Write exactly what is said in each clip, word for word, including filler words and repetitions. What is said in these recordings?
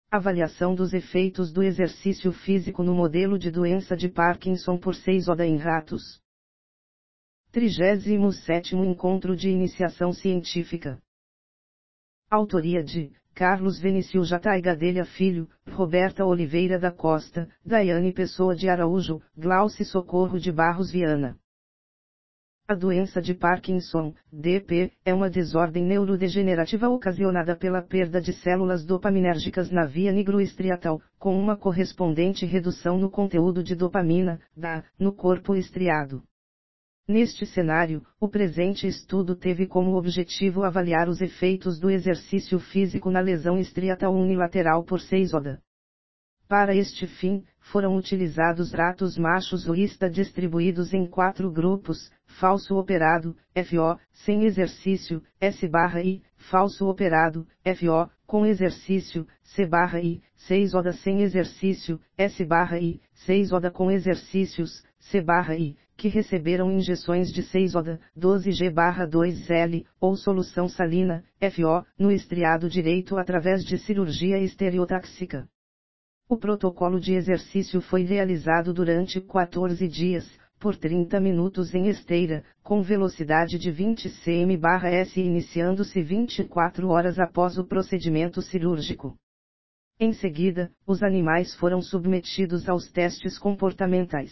Avaliação dos efeitos do exercício físico no modelo de doença de Parkinson por Seisoda em ratos. trigésimo sétimo Encontro de Iniciação Científica. Autoria de Carlos Venício J. Gadelha Filho, Roberta Oliveira da Costa, Daiane Pessoa de Araújo, Glauci Socorro de Barros Viana. A doença de Parkinson, D P, é uma desordem neurodegenerativa ocasionada pela perda de células dopaminérgicas na via nigroestriatal, com uma correspondente redução no conteúdo de dopamina, D A, no corpo estriado. Neste cenário, o presente estudo teve como objetivo avaliar os efeitos do exercício físico na lesão estriatal unilateral por Seisoda. Para este fim, foram utilizados ratos machos lista distribuídos em quatro grupos: falso operado, F O, sem exercício, S/I, falso operado, F O, com exercício, C/I, Seisoda sem exercício, S/I, Seisoda com exercícios, C/I, que receberam injeções de Seisoda, doze G dois L, ou solução salina, F O, no estriado direito através de cirurgia estereotáxica. O protocolo de exercício foi realizado durante quatorze dias, por trinta minutos em esteira, com velocidade de vinte quilômetros por hora iniciando-se vinte e quatro horas após o procedimento cirúrgico. Em seguida, os animais foram submetidos aos testes comportamentais.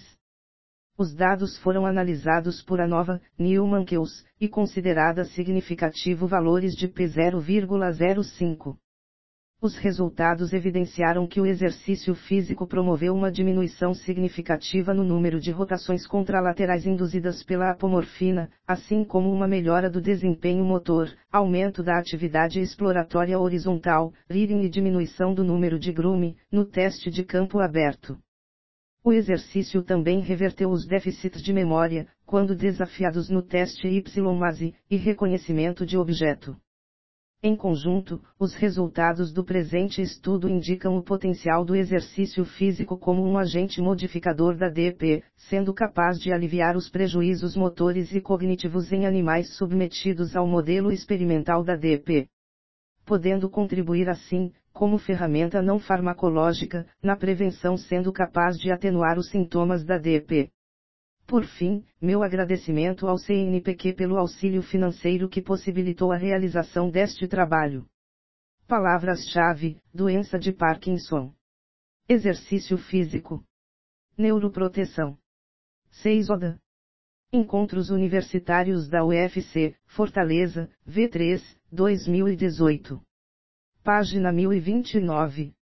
Os dados foram analisados por ANOVA, Newman-Keown, e consideradas significativo valores de P zero vírgula zero cinco. Os resultados evidenciaram que o exercício físico promoveu uma diminuição significativa no número de rotações contralaterais induzidas pela apomorfina, assim como uma melhora do desempenho motor, aumento da atividade exploratória horizontal, reading e diminuição do número de grume, no teste de campo aberto. O exercício também reverteu os déficits de memória, quando desafiados no teste Y-MASE, e reconhecimento de objeto. Em conjunto, os resultados do presente estudo indicam o potencial do exercício físico como um agente modificador da D P, sendo capaz de aliviar os prejuízos motores e cognitivos em animais submetidos ao modelo experimental da D P. Podendo contribuir assim, como ferramenta não farmacológica, na prevenção, sendo capaz de atenuar os sintomas da D P. Por fim, meu agradecimento ao C N P Q pelo auxílio financeiro que possibilitou a realização deste trabalho. Palavras-chave: doença de Parkinson, exercício físico, neuroproteção, Seisoda. Encontros Universitários da U F C, Fortaleza, V três, dois mil e dezoito. Página mil e vinte e nove.